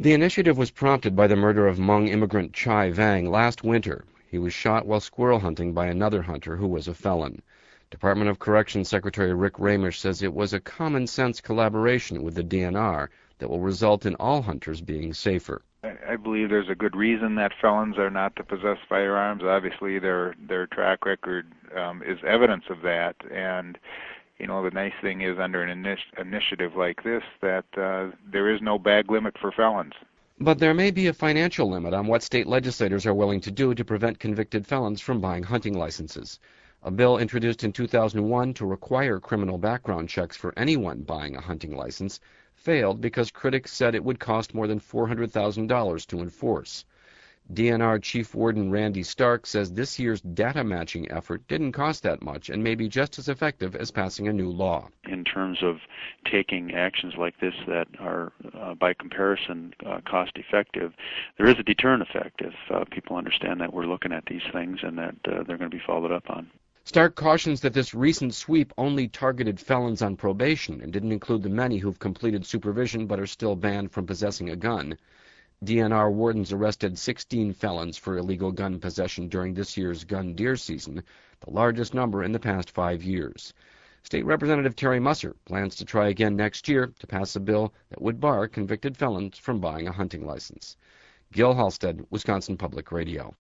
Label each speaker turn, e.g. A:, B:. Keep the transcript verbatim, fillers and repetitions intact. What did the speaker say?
A: The initiative was prompted by the murder of Hmong immigrant Chai Vang last winter. He was shot while squirrel hunting by another hunter who was a felon. Department of Corrections Secretary Rick Ramish says it was a common-sense collaboration with the D N R that will result in all hunters being safer.
B: I believe there's a good reason that felons are not to possess firearms. Obviously, their their track record um, is evidence of that. And, you know, the nice thing is under an initi- initiative like this that uh, there is no bag limit for felons.
A: But there may be a financial limit on what state legislators are willing to do to prevent convicted felons from buying hunting licenses. A bill introduced in two thousand one to require criminal background checks for anyone buying a hunting license failed because critics said it would cost more than four hundred thousand dollars to enforce. D N R Chief Warden Randy Stark says this year's data matching effort didn't cost that much and may be just as effective as passing a new law.
C: In terms of taking actions like this that are, uh, by comparison, uh, cost-effective, there is a deterrent effect if uh, people understand that we're looking at these things and that uh, they're going to be followed up on.
A: Stark cautions that this recent sweep only targeted felons on probation and didn't include the many who've completed supervision but are still banned from possessing a gun. D N R wardens arrested sixteen felons for illegal gun possession during this year's gun deer season, the largest number in the past five years. State Representative Terry Musser plans to try again next year to pass a bill that would bar convicted felons from buying a hunting license. Gil Halstead, Wisconsin Public Radio.